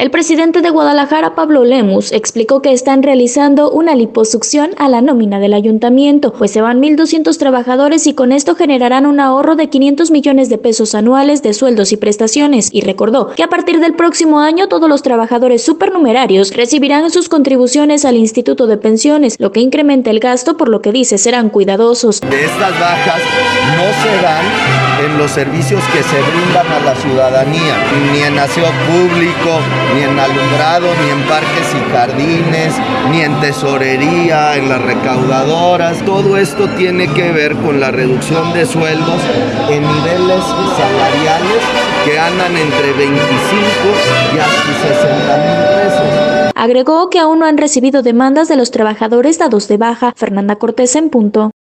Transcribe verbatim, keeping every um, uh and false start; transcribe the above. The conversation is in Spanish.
El presidente de Guadalajara, Pablo Lemus, explicó que están realizando una liposucción a la nómina del ayuntamiento, pues se van mil doscientos trabajadores y con esto generarán un ahorro de quinientos millones de pesos anuales de sueldos y prestaciones, y recordó que a partir del próximo año todos los trabajadores supernumerarios recibirán sus contribuciones al Instituto de Pensiones, lo que incrementa el gasto, por lo que dice serán cuidadosos. De estas bajas no se dan en los servicios que se brindan a la ciudadanía, ni en aseo público, ni en alumbrado, ni en parques y jardines, ni en tesorería, en las recaudadoras. Todo esto tiene que ver con la reducción de sueldos en niveles salariales que andan entre veinticinco y hasta sesenta mil pesos. Agregó que aún no han recibido demandas de los trabajadores dados de baja. Fernanda Cortés en punto.